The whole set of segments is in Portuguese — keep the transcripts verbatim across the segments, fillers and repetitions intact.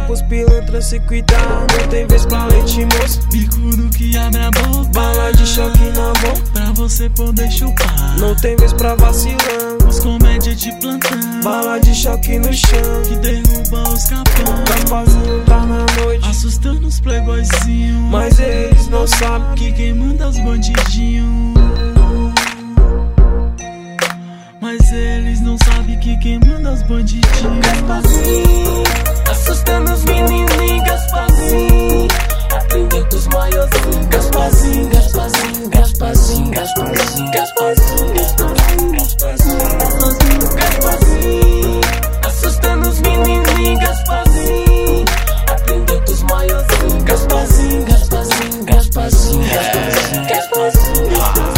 pros pilantras se cuidar, não tem vez pra leite moço. Bicudo que abre a boca, bala de choque na mão, pra você poder chupar. Não tem vez pra vacilão, os comédia de plantão, bala de choque no chão, que derruba os capão. Gaspazinho tá na noite, assustando os playboyzinhos, mas eles não sabem que quem manda é os bandidinhos. Mas eles não sabem que quem manda é os bandidinhos. Gaspazinho, assustando os menininhos. Gaspazinho, aprendeu com os maiorzinhos. Gaspazinho, Gaspazinho, Gaspazinho, Gaspazinho, Gaspazinho, Gaspazinho, Gaspazinho, Gaspazinho, assustando os menininhos. Gaspazinho, aprendeu com os maiorzinhos. Gaspazinho, Gaspazinho, Gaspazinho, Gaspazinho, Gaspazinho,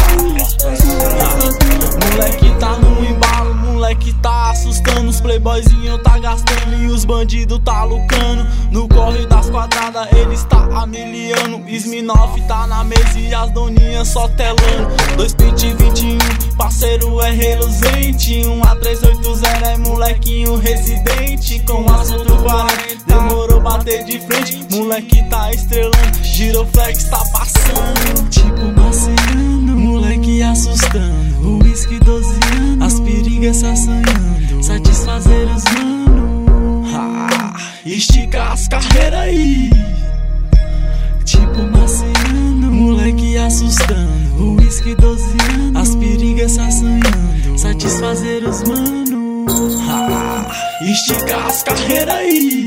moleque tá no embalo, moleque tá assustando. Os playboyzinhos tá gastando e os bandidos tá lucrando. No corre das quadradas eles tá amiliando. Smirnoff tá na mesa e as doninhas só telando. Dois pente vinte e um, parceiro é reluzente. Um A trezentos e oitenta é molequinho residente. Com assunto quarenta, demorou bater de frente. Moleque tá estrelando, giroflex tá passando. Tipo maciando, moleque assustando. O whisky doze anos, as perigas se assanhando. Satisfazer os mano, ah, estica as carreiras aí. Tipo maciando, moleque assustando. O whisky doze anos, as perigas se assanhando. Satisfazer os mano, ah, estica as carreiras aí.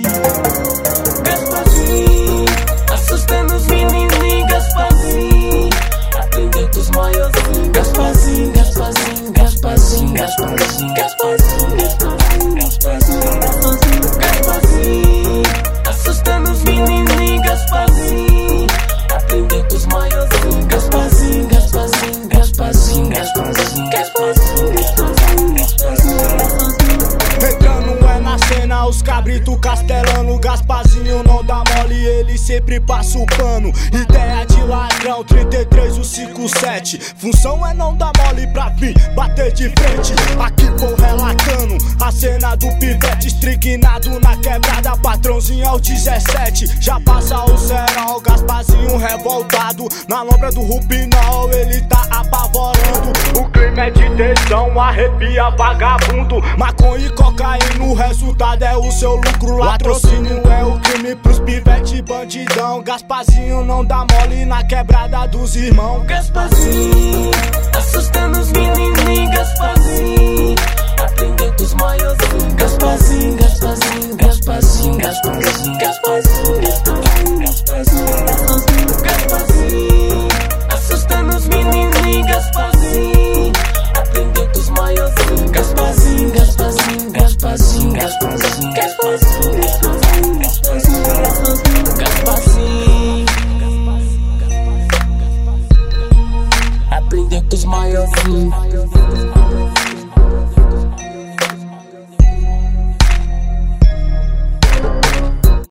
Gaspazinho, assustando os menininhos. Gaspazinho, aprendeu com os maiorzinhos. Gaspazinho, Gaspazinho, Gaspazinho, Gaspazinho, Gaspazinho, Gaspazinho, Gaspazinho, Gaspazinho, assustando os menininhos. Gaspazinho, aprendeu com os maiorzinhos. Gaspazinho, Gaspazinho, Gaspazinho, Gaspazinho, Gaspazinho, Gaspazinho. Entrando é na cena, os cabritos castelando. Gaspazinho não dá mole, ele sempre passa o pano. Ideia de ladrão, trinta e três, o cinco sete. Função é não dar mole pra vir bater de frente. Aqui vou relatando a cena do pivete estrignado na quebrada, patrãozinho ao dezessete. Já passa o cerol, Gaspazinho revoltado. Na lombra do Rupinol ele tá apavorando. O clima é de tensão, arrepia vagabundo. Maconha e cocaína, o resultado é o seu lucro. Latrocínio é o crime pros pivete bandidão. Gaspazinho não dá mole na quebrada dos irmãos. Gaspazinho, assustando os menininhos. Gaspazinho, aprendeu com os maiorzinhos. Gaspazinho, Gaspazinho, Gaspazinho, Gaspazinho, Gaspazinho, Gaspazinho, Gaspazinho, Gaspazinho, assustando os menininhos. Gaspazinho, aprendeu com os maiorzinhos. Gaspazinho, Gaspazinho, Gaspazinho, Gaspazinho, Gaspazinho, Gaspazinho, Gaspazinho, aprendeu com os maiorzinhos.